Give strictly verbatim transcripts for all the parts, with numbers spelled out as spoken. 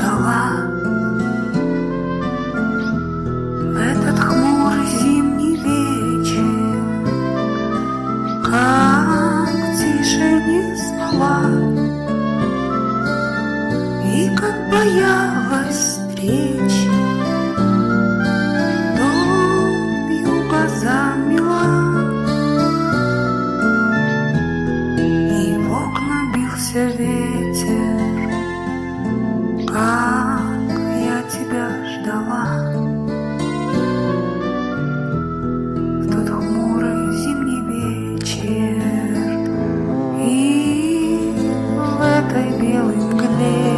ждала в этот хмурый зимний вечер, как в тишине спала и как боялась встречи. Долгие глаза мила, и в окна бился ветер, как я тебя ждала в тот хмурый зимний вечер. И в этой белой мгле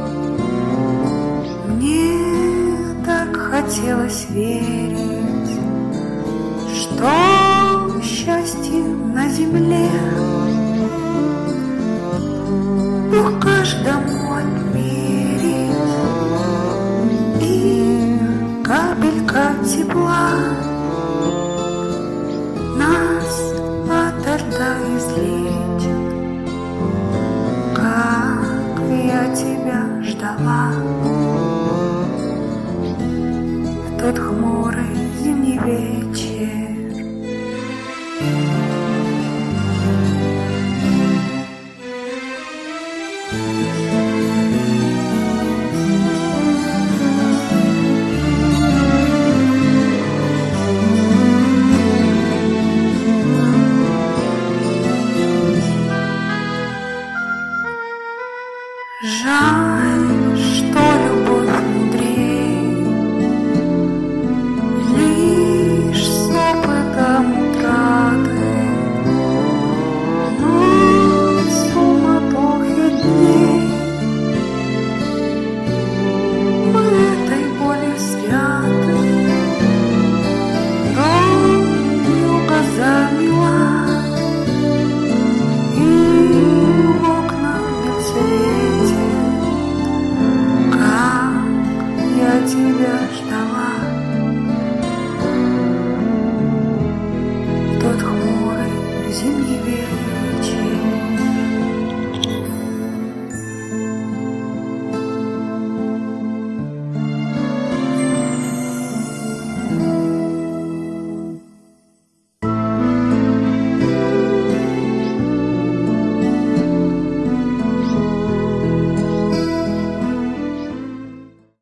мне так хотелось верить, что счастье на земле Бог каждому отмерит, и капелька тепла нас ото льда излечит, как я тебя ждала в тот хмурый зимний вечер.